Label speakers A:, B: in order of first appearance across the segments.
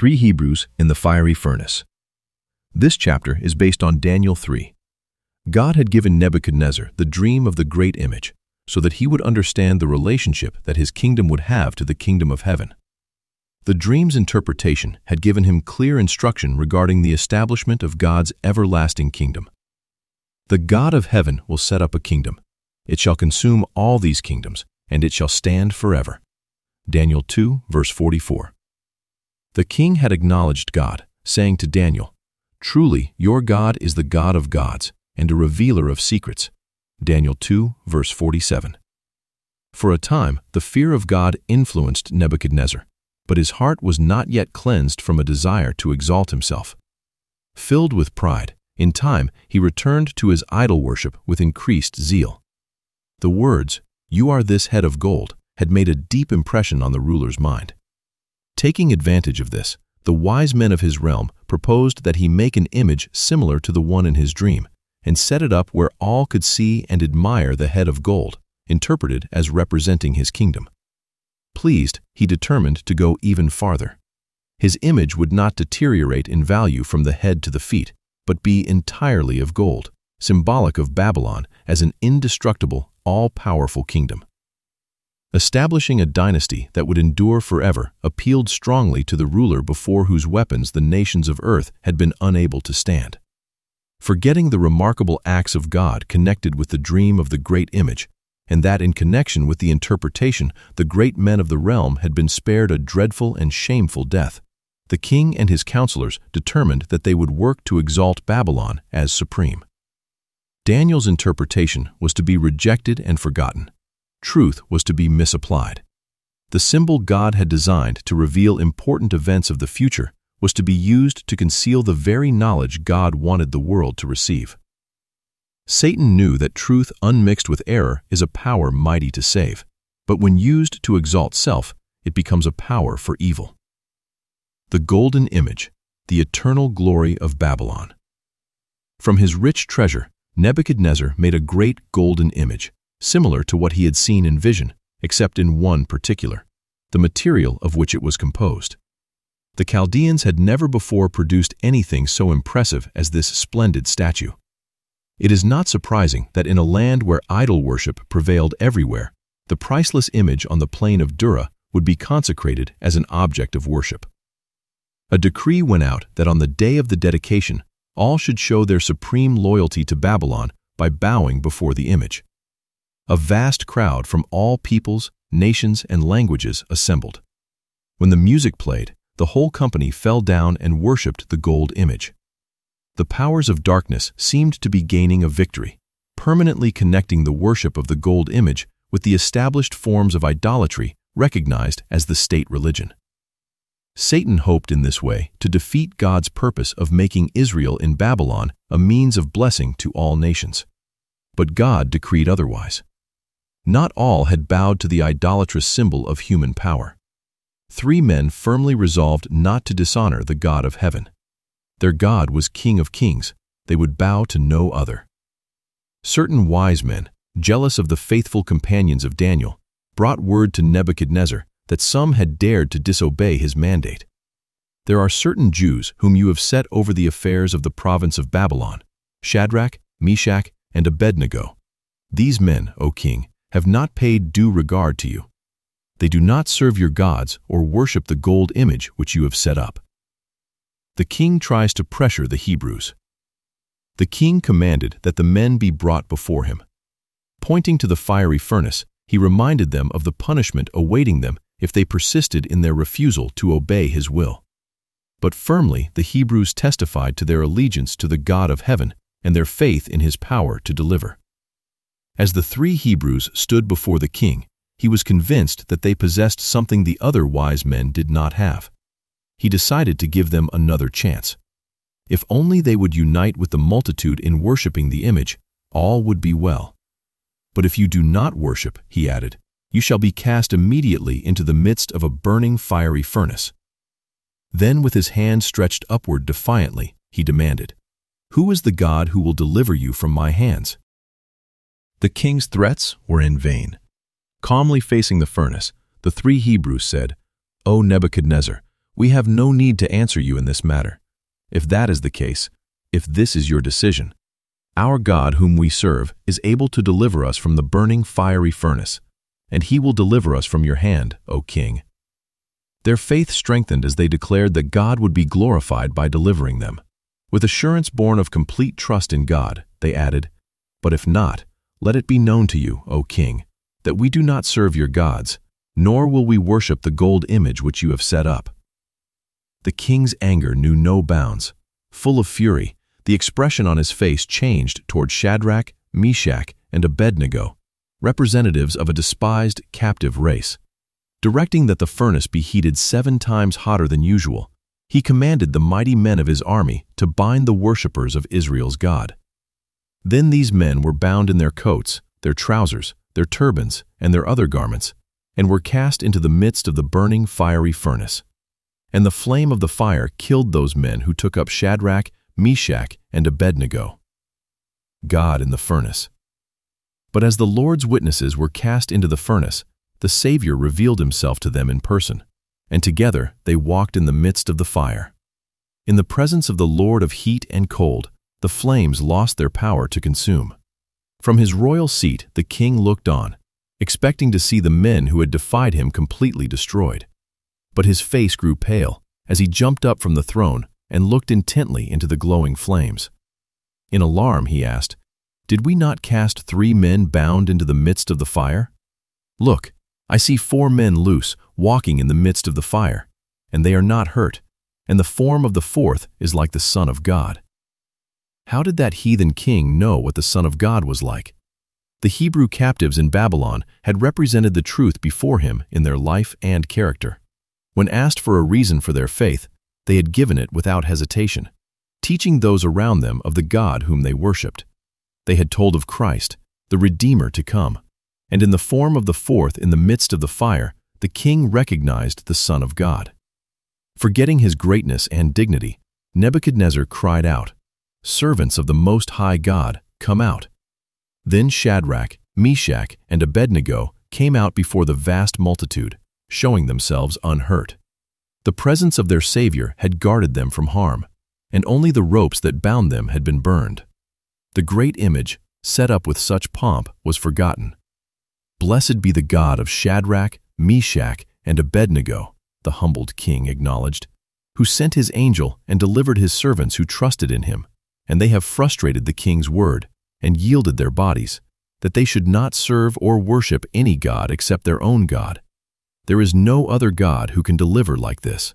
A: three Hebrews in the fiery furnace. This chapter is based on Daniel 3. God had given Nebuchadnezzar the dream of the great image so that he would understand the relationship that his kingdom would have to the kingdom of heaven. The dream's interpretation had given him clear instruction regarding the establishment of God's everlasting kingdom. The God of heaven will set up a kingdom. It shall consume all these kingdoms, and it shall stand forever. Daniel 2, verse 44. The king had acknowledged God, saying to Daniel, "Truly, your God is the God of gods and a revealer of secrets." Daniel 2, verse 47. For a time, the fear of God influenced Nebuchadnezzar, but his heart was not yet cleansed from a desire to exalt himself. Filled with pride, in time he returned to his idol worship with increased zeal. The words, "You are this head of gold," had made a deep impression on the ruler's mind. Taking advantage of this, the wise men of his realm proposed that he make an image similar to the one in his dream, and set it up where all could see and admire the head of gold, interpreted as representing his kingdom. Pleased, he determined to go even farther. His image would not deteriorate in value from the head to the feet, but be entirely of gold, symbolic of Babylon as an indestructible, all-powerful kingdom. Establishing a dynasty that would endure forever appealed strongly to the ruler before whose weapons the nations of earth had been unable to stand. Forgetting the remarkable acts of God connected with the dream of the great image, and that in connection with the interpretation the great men of the realm had been spared a dreadful and shameful death, the king and his counselors determined that they would work to exalt Babylon as supreme. Daniel's interpretation was to be rejected and forgotten. Truth was to be misapplied. The symbol God had designed to reveal important events of the future was to be used to conceal the very knowledge God wanted the world to receive. Satan knew that truth unmixed with error is a power mighty to save, but when used to exalt self, it becomes a power for evil. The golden image, the eternal glory of Babylon. From his rich treasure, Nebuchadnezzar made a great golden image, similar to what he had seen in vision, except in one particular, the material of which it was composed. The Chaldeans had never before produced anything so impressive as this splendid statue. It is not surprising that in a land where idol worship prevailed everywhere, the priceless image on the plain of Dura would be consecrated as an object of worship. A decree went out that on the day of the dedication, all should show their supreme loyalty to Babylon by bowing before the image. A vast crowd from all peoples, nations, and languages assembled. When the music played, the whole company fell down and worshipped the gold image. The powers of darkness seemed to be gaining a victory, permanently connecting the worship of the gold image with the established forms of idolatry recognized as the state religion. Satan hoped in this way to defeat God's purpose of making Israel in Babylon a means of blessing to all nations. But God decreed otherwise. Not all had bowed to the idolatrous symbol of human power. 3 men firmly resolved not to dishonor the God of heaven. Their God was King of kings. They would bow to no other. Certain wise men, jealous of the faithful companions of Daniel, brought word to Nebuchadnezzar that some had dared to disobey his mandate. There are certain Jews whom you have set over the affairs of the province of Babylon, Shadrach, Meshach, and Abednego. These men, O king, have not paid due regard to you. They do not serve your gods or worship the gold image which you have set up. The king tries to pressure the Hebrews. The king commanded that the men be brought before him. Pointing to the fiery furnace, he reminded them of the punishment awaiting them if they persisted in their refusal to obey his will. But firmly the Hebrews testified to their allegiance to the God of heaven and their faith in his power to deliver. As the 3 Hebrews stood before the king, he was convinced that they possessed something the other wise men did not have. He decided to give them another chance. If only they would unite with the multitude in worshiping the image, all would be well. But if you do not worship, he added, you shall be cast immediately into the midst of a burning fiery furnace. Then with his hand stretched upward defiantly, he demanded, "Who is the God who will deliver you from my hands?" The king's threats were in vain. Calmly facing the furnace, the 3 Hebrews said, "O Nebuchadnezzar, We have no need to answer you in this matter. If that is the case, if this is your decision, our God whom we serve is able to deliver us from the burning fiery furnace, and he will deliver us from your hand, O king." Their faith strengthened as they declared that God would be glorified by delivering them. With assurance born of complete trust in God, they added, "But if not, let it be known to you, O king, that we do not serve your gods, nor will we worship the gold image which you have set up." The king's anger knew no bounds. Full of fury, the expression on his face changed toward Shadrach, Meshach, and Abednego, representatives of a despised, captive race. Directing that the furnace be heated 7 times hotter than usual, he commanded the mighty men of his army to bind the worshippers of Israel's God. Then these men were bound in their coats, their trousers, their turbans, and their other garments, and were cast into the midst of the burning fiery furnace. And the flame of the fire killed those men who took up Shadrach, Meshach, and Abednego. God in the furnace. But as the Lord's witnesses were cast into the furnace, the Savior revealed himself to them in person, and together they walked in the midst of the fire. In the presence of the Lord of heat and cold, the flames lost their power to consume. From his royal seat the king looked on, expecting to see the men who had defied him completely destroyed. But his face grew pale as he jumped up from the throne and looked intently into the glowing flames. In alarm he asked, "Did we not cast 3 men bound into the midst of the fire? Look, I see 4 men loose, walking in the midst of the fire, and they are not hurt, and the form of the 4th is like the Son of God." How did that heathen king know what the Son of God was like? The Hebrew captives in Babylon had represented the truth before him in their life and character. When asked for a reason for their faith, they had given it without hesitation, teaching those around them of the God whom they worshipped. They had told of Christ, the Redeemer to come, and in the form of the 4th in the midst of the fire, the king recognized the Son of God. Forgetting his greatness and dignity, Nebuchadnezzar cried out, "Servants of the Most High God, come out." Then Shadrach, Meshach, and Abednego came out before the vast multitude, showing themselves unhurt. The presence of their Savior had guarded them from harm, and only the ropes that bound them had been burned. The great image, set up with such pomp, was forgotten. "Blessed be the God of Shadrach, Meshach, and Abednego," the humbled king acknowledged, "who sent his angel and delivered his servants who trusted in him, and they have frustrated the king's word and yielded their bodies, that they should not serve or worship any god except their own God. There is no other God who can deliver like this."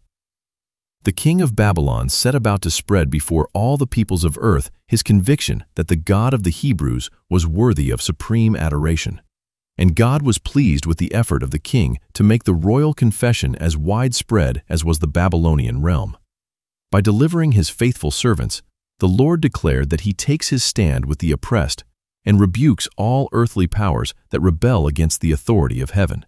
A: The king of Babylon set about to spread before all the peoples of earth his conviction that the God of the Hebrews was worthy of supreme adoration. And God was pleased with the effort of the king to make the royal confession as widespread as was the Babylonian realm. By delivering his faithful servants, the Lord declared that he takes his stand with the oppressed and rebukes all earthly powers that rebel against the authority of heaven.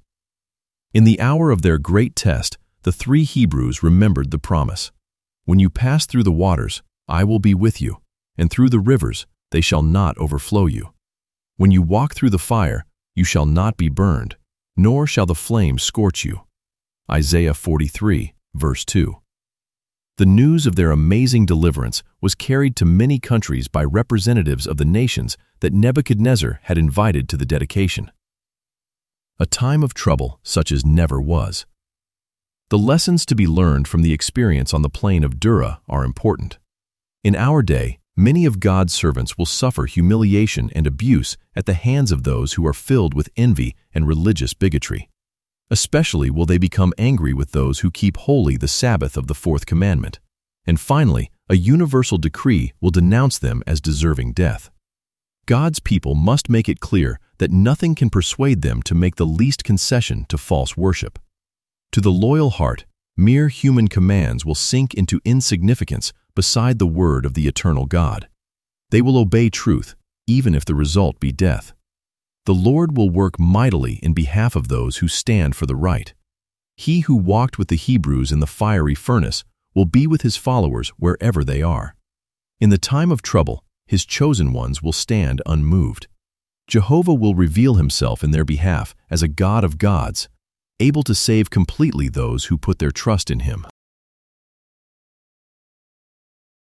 A: In the hour of their great test, the 3 Hebrews remembered the promise. "When you pass through the waters, I will be with you, and through the rivers, they shall not overflow you. When you walk through the fire, you shall not be burned, nor shall the flames scorch you." Isaiah 43, verse 2. The news of their amazing deliverance was carried to many countries by representatives of the nations that Nebuchadnezzar had invited to the dedication. A time of trouble such as never was. The lessons to be learned from the experience on the plain of Dura are important. In our day, many of God's servants will suffer humiliation and abuse at the hands of those who are filled with envy and religious bigotry. Especially will they become angry with those who keep holy the Sabbath of the 4th commandment. And finally, a universal decree will denounce them as deserving death. God's people must make it clear that nothing can persuade them to make the least concession to false worship. To the loyal heart, mere human commands will sink into insignificance beside the word of the eternal God. They will obey truth, even if the result be death. The Lord will work mightily in behalf of those who stand for the right. He who walked with the Hebrews in the fiery furnace will be with his followers wherever they are. In the time of trouble, his chosen ones will stand unmoved. Jehovah will reveal himself in their behalf as a God of gods, able to save completely those who put their trust in him.